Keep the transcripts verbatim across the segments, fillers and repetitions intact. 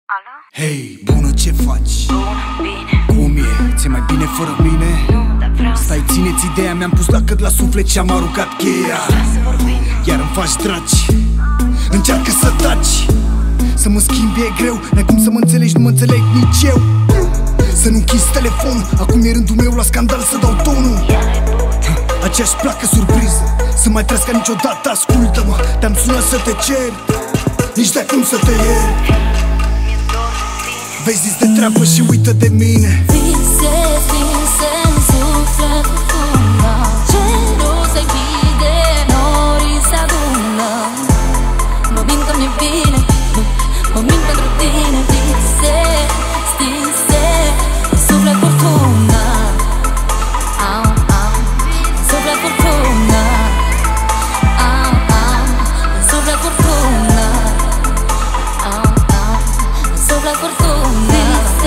Alo? Hei, bună, ce faci? Bună, bine. Cum e? Ți-e mai bine fără mine? Nu, dar vreau să... Stai, țineți ideea, mi-am pus la cât la suflet și am aruncat cheia. Vreau să vorbim. Iar îmi faci dragi. Încearcă să taci. Să mă schimbi e greu, n-ai cum să mă înțelegi, nu mă înțeleg nici eu. Să nu închizi telefonul, acum e rândul meu la scandal să dau tonul. Aceeași placă surpriză, să mai trăiesc ca niciodată, ascultă-mă. Te-am sunat să te cer, nici de cum să te iert. Vezi, zi de treabă și uită de mine. Vise, vise în suflet una, cerul se închide, norii se adună. Mă mint că mi-e bine, mă mint pentru tine. Vise, stinse, în suflet furtuna. Au, au, în suflet furtuna. Au, au, în suflet furtuna. Au, au, în suflet furtuna.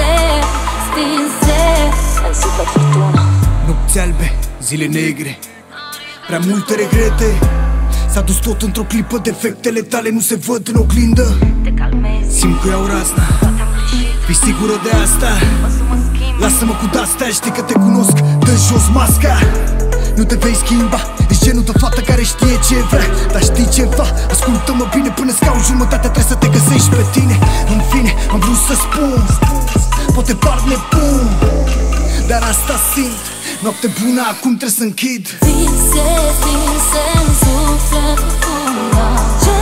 Nopți albe, zile negre, prea multe regrete. S-a dus tot într-o clipă, defectele tale nu se văd în oglindă. Te calmezi, Simt că iau razna, poate am greșit. fii sigură de asta. O să mă schimb. Lasă-mă cu de-astea, știi că te cunosc. Dă jos masca, nu te vei schimba. Ești genul de fată care știe ce vrea. Dar știi ceva, ascultă-mă bine. Până scau jumătatea trebuie să te găsești pe tine. În fine, am vrut să spun, poate par nebun, dar asta simt. Noapte bună, acum trebuie să închid. Vise, vise în suflet una.